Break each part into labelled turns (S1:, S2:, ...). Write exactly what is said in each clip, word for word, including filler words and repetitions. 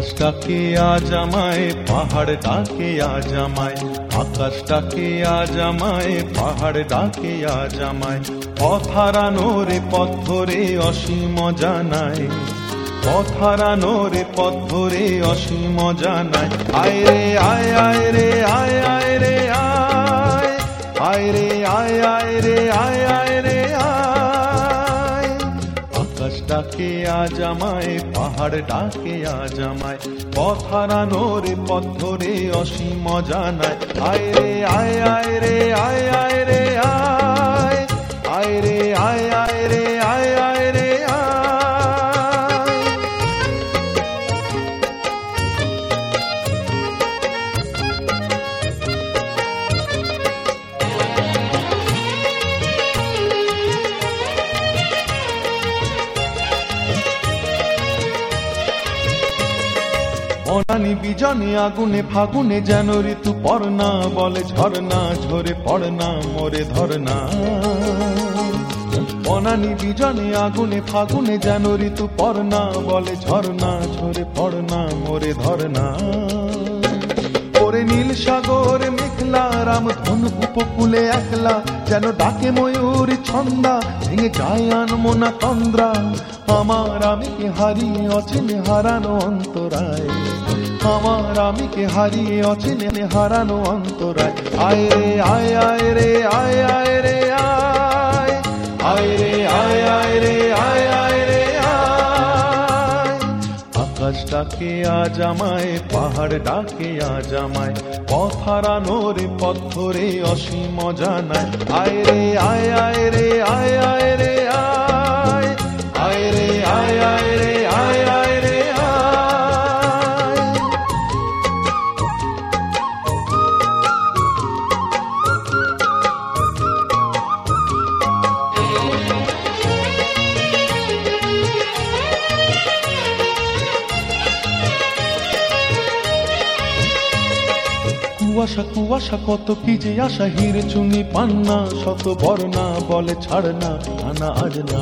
S1: আকাশটাকে আজ আমায় পাহাড় ডাকে আজ আমায়, আকাশটাকে আজ আমায় পাহাড় ডাকে আজ আমায়। পথ হারানো রে পথ ধরে অসীম জানায়, পথ হারানো রে পথ ধরে অসীম জানায়। আয় রে আয় আয় রে আয় আয় রে আয়, আয় রে আয় আয় রে আয় আয় রে আয়। আকাশটাকে আজ আমায় পাহাড় ডাকে আজ আমায়, পথ হারানো রে পথ ধরে অসীম জানায়। আয় রে আয় আয় রে আয় আয় রে আয়, আয় রে আয় আয় রে আয় আয় রে আয়। অনানি বিজনে আগুনে ফাগুনে যেন ঋতু পড়না, বলে ঝরনা ঝরে পড়না মোরে ধরনা। অনানি বিজনে আগুনে ফাগুনে যেন ঋতু পড়না, বলে ঝরনা ঝরে পড়না মোরে ধরনা। ওরে নীল সাগর মেঘলা রাম ধনু উপকূলে একলা, যেন ডাকে ময়ূর ছন্দা ভেঙে যায় আনমনা তন্দ্রা। আমার আমিকে হারিয়ে অচিনে হারানো অন্তরায়, আমার আমিকে হারিয়ে অচিনে হারানো অন্তরায়। আয় রে আয় আয় রে আয় আয় রে আয়, আয় রে আয় আয় রে আয় আয় রে আয়। আকাশটাকে আজ আমায় পাহাড় ডাকে আজ আমায়, পথ হারানো রে পথ ধরে অসীম জানায়। আয় রে আয় আয় রে আয় আয় রে আয়, আয় রে আয় আয় রে আয় আয় রে আয়। কুয়াশা কুয়াশা কত কি যে আশা, হিরে চুনি পান্না শত বর্ণা, বলে ছাড় না না আজ না।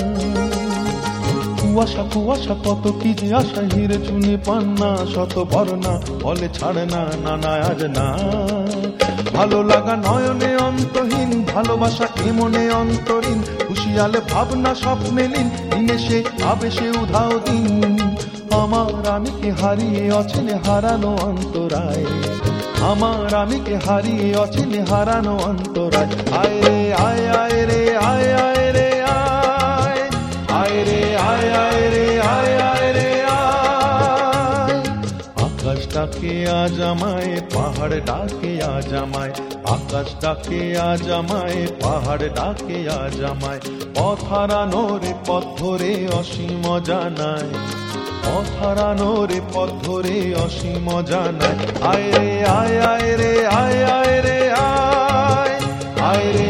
S1: কুয়াশা কুয়াশা কত কি যে আশা, হিরে চুনি পান্না শত বর্ণা, বলে ছাড় না না আজ না। ভালো লাগা নয়নে অন্তহীন, ভালোবাসা এমনে অন্তরীণ, খুশিয়ালে ভাবনা স্বপ্নে লীন, দিনে সে আবেশে উধাও দিন। আমার আমিকে হারিয়ে অচিনে হারানো অন্তরায়, আমার আমিকে হারিয়ে অচিনে হারানো অন্তরায়। আয় রে আয় আয় রে আয় আয় রে আয়, আয় রে আয় আয় রে আয় আয় রে আয়। আকাশটাকে আজ আমায় পাহাড় ডাকে আজ আমায়, আকাশটাকে আজ আমায় পাহাড় ডাকে আজ আমায়। পথ হারানো রে পথ ধরে অসীম জানায়, পথ হারানো রে পথ ধরে অসীম জানায়। আয় রে আয় আয় রে আয় আয় রে আয়, আয় রে